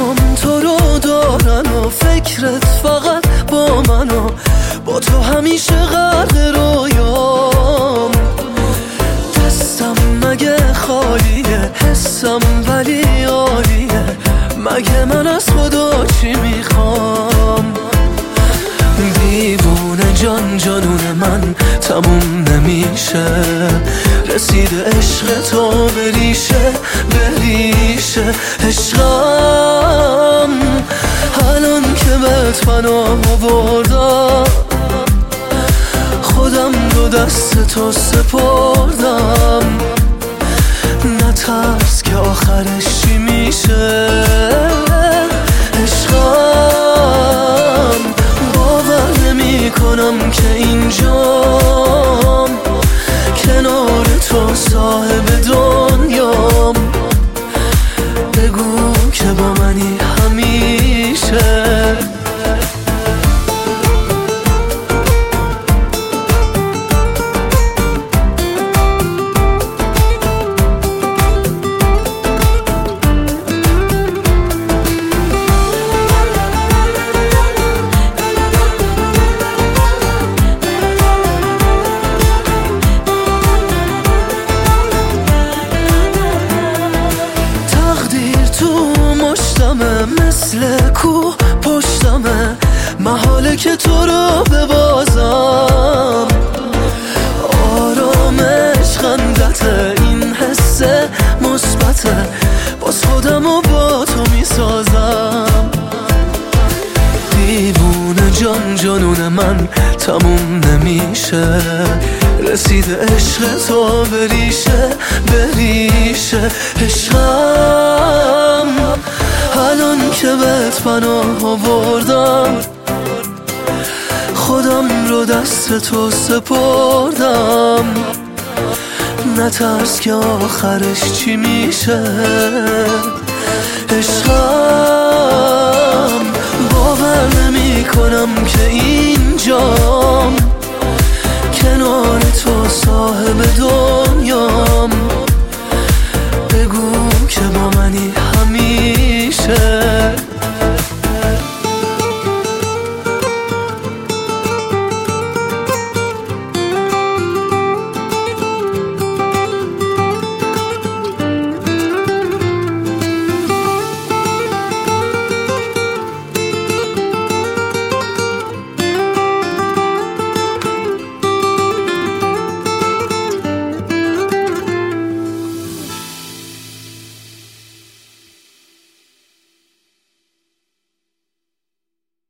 چشمام تو رو دارن و فکرت فقط با من و با تو همیشه غرق رویام. دستم مگه خالیه، حسم ولی عالیه، مگه من از خدا چی میخوام؟ دیوونه جان جانون من تموم نمیشه، رسیده عشق تو بریشه بریشه. عشقم الان که بهت پناه آوردم، خودم رو دست تو سپردم. نترس که آخرش چی میشه. عشقم باور نمی کنم که اینجام، کنار تو صاحب دنیام. بگو که با منی همیشه. مثل کوه پشتمه، محاله که تو رو ببازم. آرامش خندته، این حس مثبته، باز خودم رو با تو میسازم. دیوونه جان جانون من تموم نمیشه، رسیده عشق تو بریشه بریشه. عشقم الان که بهت پناه آوردم، خودم رو دست تو سپردم. نترس که آخرش چی میشه. عشقم باور نمی کنم که اینجام، کنار تو صاحب دنیا.